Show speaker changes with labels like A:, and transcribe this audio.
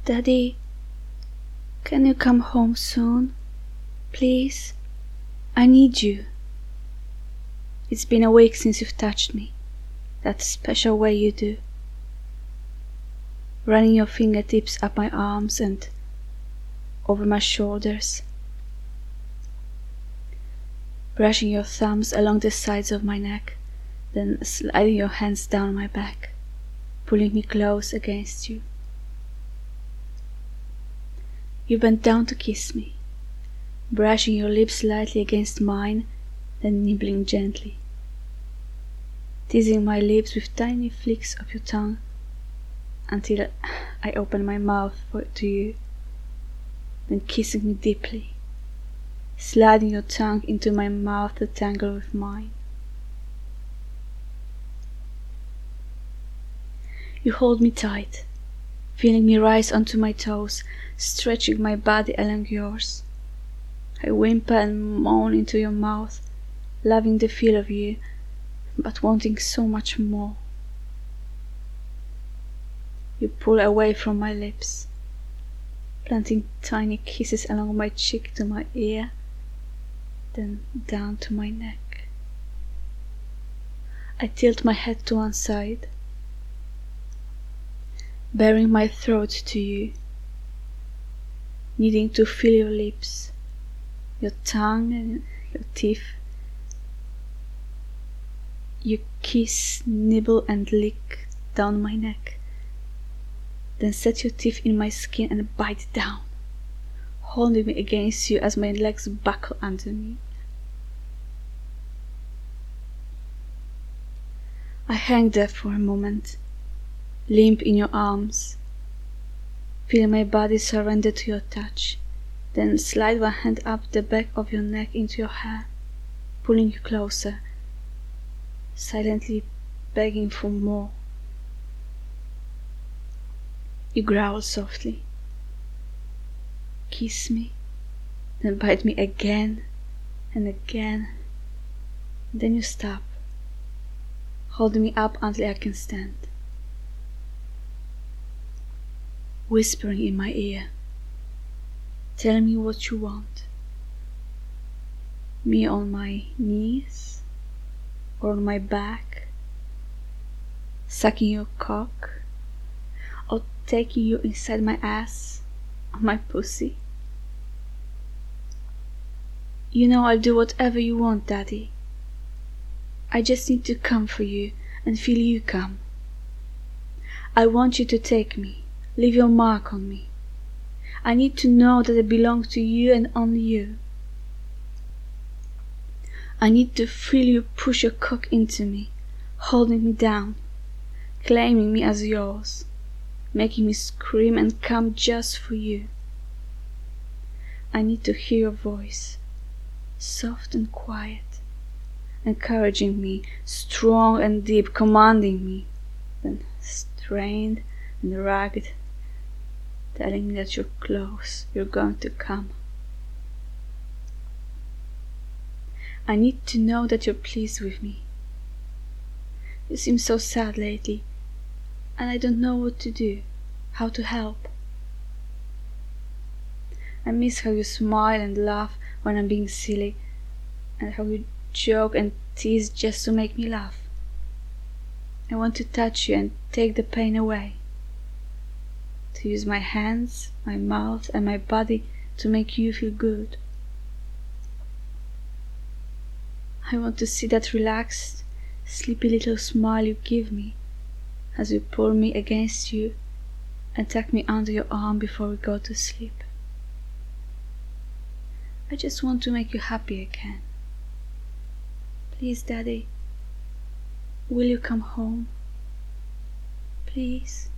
A: Daddy, can you come home soon? Please? I need you. It's been a week since you've touched me, that special way you do. Running your fingertips up my arms and over my shoulders. Brushing your thumbs along the sides of my neck, then sliding your hands down my back, pulling me close against you. You bent down to kiss me, brushing your lips lightly against mine, then nibbling gently, teasing my lips with tiny flicks of your tongue until I opened my mouth to you, then kissing me deeply, sliding your tongue into my mouth to tangle with mine. You hold me tight, feeling me rise onto my toes, stretching my body along yours. I whimper and moan into your mouth, loving the feel of you, but wanting so much more. You pull away from my lips, planting tiny kisses along my cheek to my ear, then down to my neck. I tilt my head to one side, baring my throat to you, needing to feel your lips, your tongue and your teeth. You kiss, nibble and lick down my neck, then set your teeth in my skin and bite down, holding me against you as my legs buckle under me. I hang there for a moment, limp in your arms, feel my body surrender to your touch, then slide one hand up the back of your neck into your hair, pulling you closer, silently begging for more. You growl softly, kiss me, then bite me again and again, then you stop, holding me up until I can stand, whispering in my ear, tell me what you want. Me on my knees or on my back, sucking your cock, or taking you inside my ass or my pussy. You know I'll do whatever you want, Daddy. I just need to come for you and feel you come. I want you to take me, leave your mark on me. I need to know that I belong to you and only you. I need to feel you push your cock into me, holding me down, claiming me as yours, making me scream and come just for you. I need to hear your voice, soft and quiet, encouraging me, strong and deep, commanding me, then strained and ragged, telling me that you're close, you're going to come. I need to know that you're pleased with me. You seem so sad lately, and I don't know what to do, how to help. I miss how you smile and laugh when I'm being silly, and how you joke and tease just to make me laugh. I want to touch you and take the pain away, to use my hands, my mouth and my body to make you feel good. I want to see that relaxed, sleepy little smile you give me as you pull me against you and tuck me under your arm before we go to sleep. I just want to make you happy again. Please, Daddy, will you come home? Please?